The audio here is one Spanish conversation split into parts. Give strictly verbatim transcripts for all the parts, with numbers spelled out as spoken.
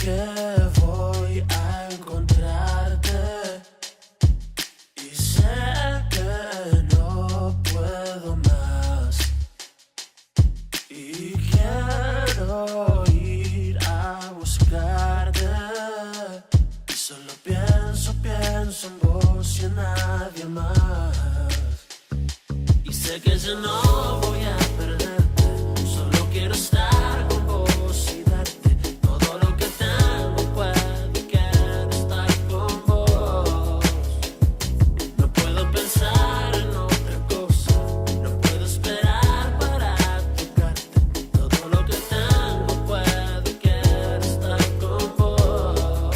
que voy a encontrarte y sé que no puedo más y quiero ir a buscarte y solo pienso, pienso en vos y en nadie más y sé que yo no voy a perderte, solo quiero estar con vos y darte todo lo que tengo, puedo, quiero estar con vos. No puedo pensar en otra cosa, no puedo esperar para tocarte, todo lo que tengo, puedo, quiero estar con vos.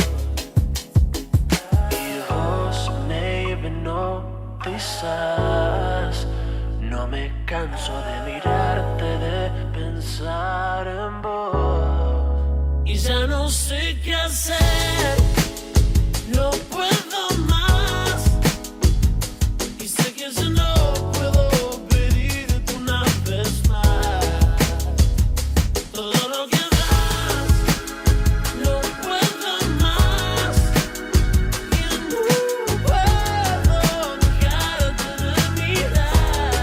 Y vos, maybe no, quizás no me canso de mirarte, de pensar en vos y ya no sé qué hacer, no puedo más y sé que ya no puedo pedirte una vez más todo lo que das, no puedo más y no puedo dejarte de mirar.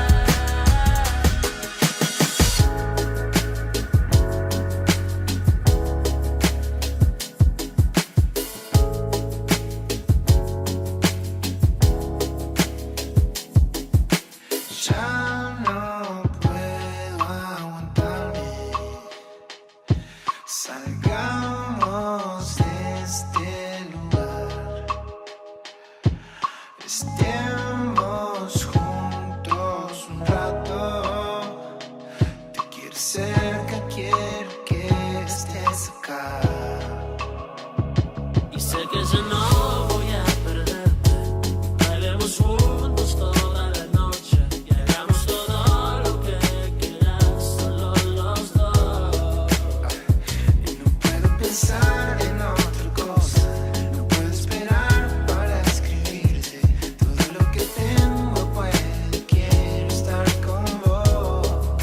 Ya no puedo aguantarme. Salgamos de este lugar. Estemos juntos un rato. Te quiero cerca, quiero que estés acá. Y sé que ya no voy a perderte, bailemos juntos toda la noche y hagamos todo lo que quieras, solo los dos. Y no puedo pensar en otra cosa, no puedo esperar para escribirte todo lo que tengo, puedo, quiero estar con vos.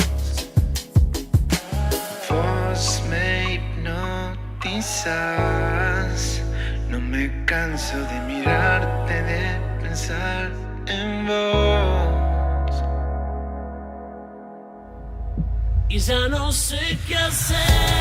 Vos me hipnotizas, no me canso de mirarte, de pensar en vos. Y ya no sé qué hacer.